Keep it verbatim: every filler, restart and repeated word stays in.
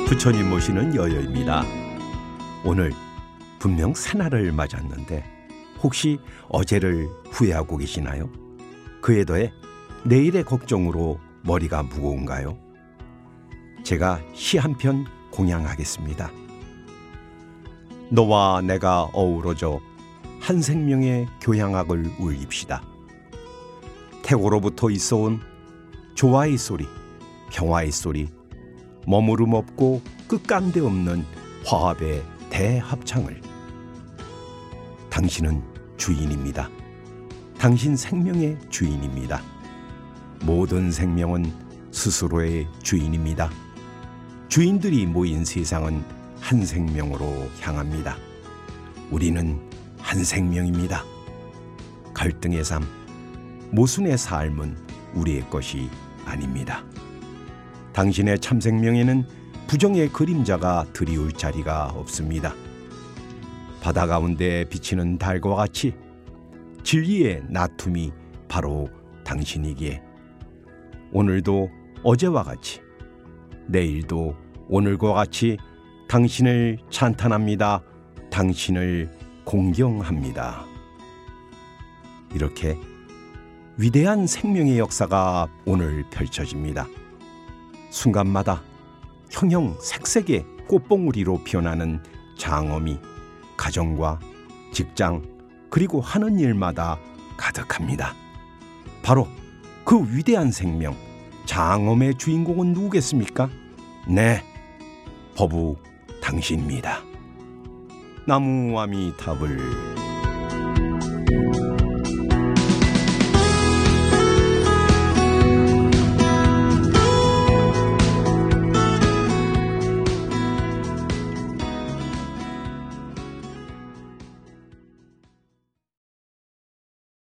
부처님 모시는 여여입니다. 오늘 분명 새날을 맞았는데 혹시 어제를 후회하고 계시나요? 그에 더해 내일의 걱정으로 머리가 무거운가요? 제가 시 한 편 공양하겠습니다. 너와 내가 어우러져 한 생명의 교향악을 울립시다. 태고로부터 있어온 조화의 소리, 평화의 소리, 머무름 없고 끝간데 없는 화합의 대합창을. 당신은 주인입니다. 당신 생명의 주인입니다. 모든 생명은 스스로의 주인입니다. 주인들이 모인 세상은 한 생명으로 향합니다. 우리는 한 생명입니다. 갈등의 삶, 모순의 삶은 우리의 것이 아닙니다. 당신의 참 생명에는 부정의 그림자가 드리울 자리가 없습니다. 바다 가운데 비치는 달과 같이 진리의 나툼이 바로 당신이기에 오늘도 어제와 같이, 내일도 오늘과 같이 당신을 찬탄합니다. 당신을 공경합니다. 이렇게 위대한 생명의 역사가 오늘 펼쳐집니다. 순간마다 형형색색의 꽃봉우리로 피어나는 장엄이 가정과 직장 그리고 하는 일마다 가득합니다. 바로 그 위대한 생명, 장엄의 주인공은 누구겠습니까? 네, 법우 당신입니다. 나무아미타불.